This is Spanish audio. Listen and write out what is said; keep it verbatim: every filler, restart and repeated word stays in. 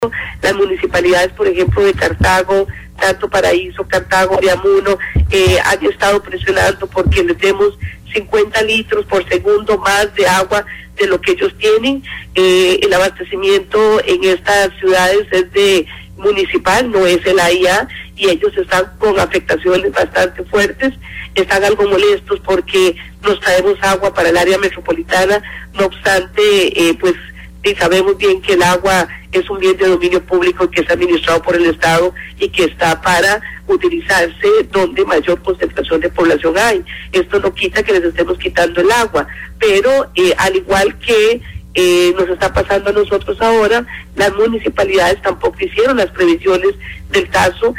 Las municipalidades, por ejemplo, de Cartago, tanto Paraíso, Cartago, Viamuno, eh, han estado presionando porque les demos cincuenta litros por segundo más de agua de lo que ellos tienen. Eh, el abastecimiento en estas ciudades es de municipal, no es el A I A, y ellos están con afectaciones bastante fuertes, están algo molestos porque nos traemos agua para el área metropolitana, no obstante, eh, pues y sabemos bien que el agua es un bien de dominio público que es administrado por el Estado y que está para utilizarse donde mayor concentración de población hay. Esto no quita que les estemos quitando el agua, pero eh, al igual que eh, nos está pasando a nosotros ahora, las municipalidades tampoco hicieron las previsiones del caso.